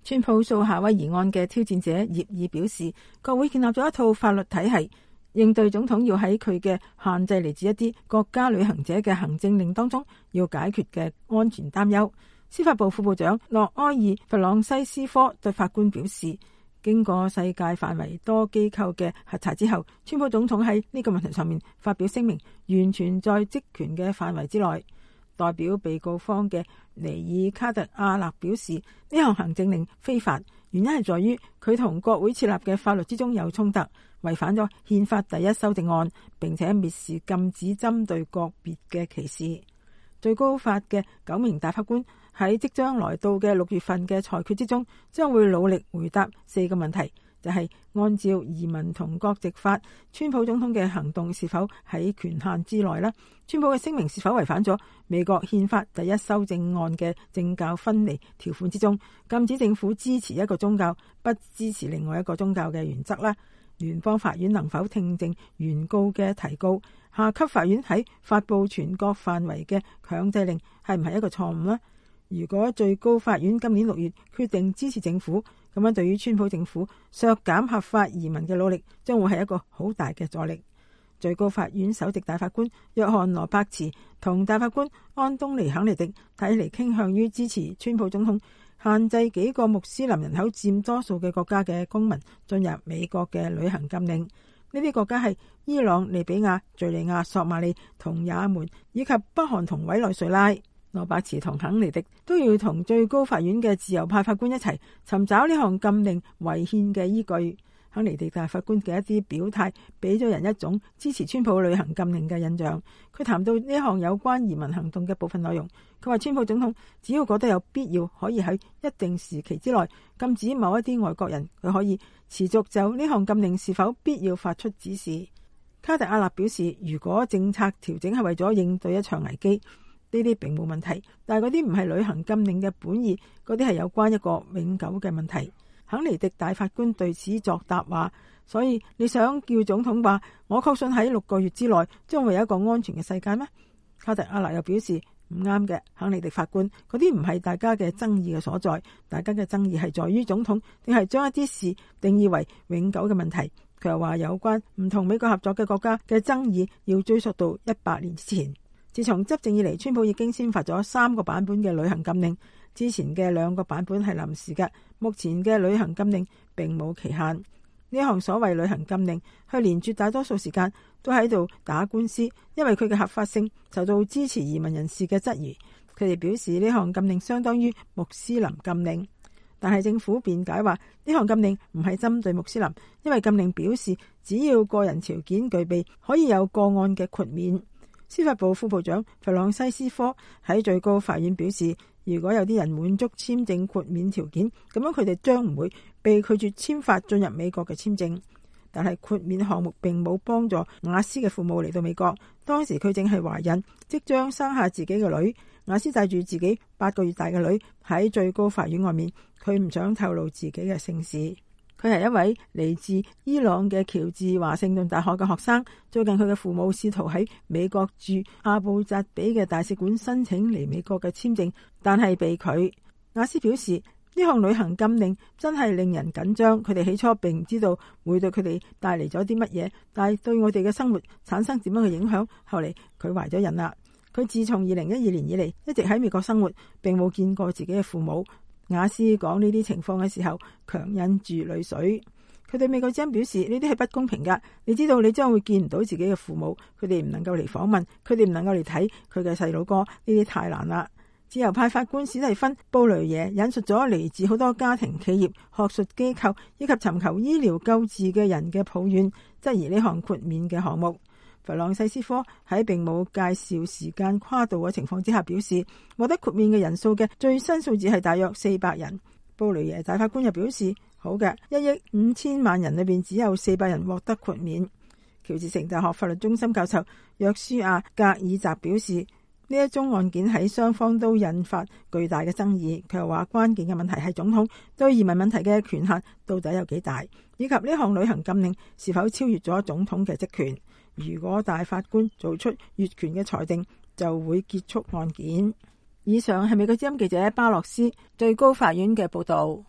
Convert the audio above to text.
川普訴夏威夷案嘅挑戰者葉爾表示，國會建立咗一套法律體系，應對總統要喺佢嘅限制嚟自一啲國家旅行者嘅行政令當中要解決嘅安全擔憂。司法部副部長諾埃爾弗朗西斯科對法官表示，經過世界範圍多機構嘅核查之後，川普總統喺呢個問題上面發表聲明，完全在職權嘅範圍之內。代表被告方嘅尼爾卡特阿勒表示，呢項行政令非法，原因係在於佢同國會設立嘅法律之中有衝突，違反咗憲法第一修正案，並且蔑視禁止針對個別嘅歧視。最高法嘅9名大法官喺即將來到嘅6月份嘅裁決之中，將會努力回答4個問題，就係按照移民同國籍法，川普總統嘅行動是否喺權限之內啦？川普嘅聲明是否違反咗美國憲法第一修正案嘅政教分離條款之中，禁止政府支持一個宗教，不支持另外一個宗教嘅原則啦？聯邦法院能否聽證原告嘅提告？下級法院喺發佈全國範圍嘅強制令係唔係一個錯誤呢？如果最高法院今年6月決定支持政府，咁樣對於川普政府削減合法移民嘅努力，將會係一個好大嘅阻力。最高法院首席大法官約翰羅伯茨同大法官安東尼肯尼迪睇嚟傾向於支持川普總統限制幾個穆斯林人口佔多數嘅國家嘅公民進入美國嘅旅行禁令。呢啲國家係伊朗、利比亞、敘利亞、索馬里同也門，以及北韓同委內瑞拉。羅伯茨同肯尼迪都要同最高法院嘅自由派法官一齊尋找呢項禁令違憲嘅依據。肯尼迪大法官嘅一啲表態俾咗人一種支持川普旅行禁令嘅印象。佢談到呢項有關移民行動嘅部分內容，佢話川普總統只要覺得有必要，可以喺一定時期之內禁止某一啲外國人，佢可以持續就呢項禁令是否必要發出指示。卡特阿納表示，如果政策調整係為咗應對一場危機，呢啲並冇問題，但係嗰啲唔係旅行禁令嘅本意，嗰啲係有關一個永久嘅問題。肯尼迪大法官對此作答話，所以你想叫總統話我確信喺6個月之內將會有一個安全嘅世界咩？卡特阿納又表示唔啱嘅，肯尼迪法官，嗰啲唔係大家嘅爭議嘅所在，大家嘅爭議係在於總統定係將一啲事定義為永久嘅問題。佢又話有關唔同美國合作嘅國家嘅爭議要追溯到100年之前。自從執政以嚟，川普已經簽發咗3個版本嘅旅行禁令，之前嘅2個版本係臨時嘅，目前嘅旅行禁令並冇期限。呢項所謂旅行禁令，去年絕大多數時間都喺度打官司，因為佢嘅合法性受到支持移民人士嘅質疑。佢哋表示呢項禁令相當於穆斯林禁令，但係政府辯解話呢項禁令唔係針對穆斯林，因為禁令表示只要個人條件具備，可以有個案嘅豁免。司法部副部長弗朗西斯科喺最高法院表示，如果有啲人滿足簽證豁免條件，咁樣佢哋將唔會被拒絕簽發進入美國嘅簽證。但係豁免項目並冇幫助雅斯嘅父母嚟到美國，當時佢正係懷孕，即將生下自己嘅女。雅斯帶住自己8個月大嘅女喺最高法院外面，佢唔想透露自己嘅姓氏。佢係一位嚟自伊朗嘅喬治華盛頓大學嘅學生。最近佢嘅父母試圖喺美國駐阿布扎比嘅大使館申請嚟美國嘅簽證，但係被拒。雅斯表示呢項旅行禁令真係令人緊張，佢哋起初並唔知道會對佢哋帶嚟咗啲乜嘢，但係對我哋嘅生活產生點樣嘅影響。後嚟佢懷咗孕啦。佢自從2012年以嚟一直喺美國生活，並冇見過自己嘅父母。雅斯講呢啲情況嘅時候，強忍住淚水。佢對美國之音表示，呢啲係不公平噶。你知道你將會見唔到自己嘅父母，佢哋唔能夠嚟訪問，佢哋唔能夠嚟睇佢嘅細佬哥，呢啲太難啦。自由派法官史蒂芬布雷耶引述咗嚟自好多家庭、企業、學術機構以及尋求醫療救治嘅人嘅抱怨，質疑呢項豁免嘅項目。弗朗西斯科喺並冇介紹時間跨度嘅情況之下表示，獲得豁免嘅人數嘅最新數字係大約400人。布雷耶大法官又表示，好嘅，1億5千萬人裏邊只有400人獲得豁免。喬治城大學法律中心教授約書亞格爾澤表示，呢一宗案件喺雙方都引發巨大嘅爭議。佢又話關鍵嘅問題係總統對移民問題嘅權限到底有幾大，以及呢項旅行禁令是否超越咗總統嘅職權。如果大法官做出越權嘅裁定，就會結束案件。以上係美國之音記者巴洛斯最高法院嘅報道。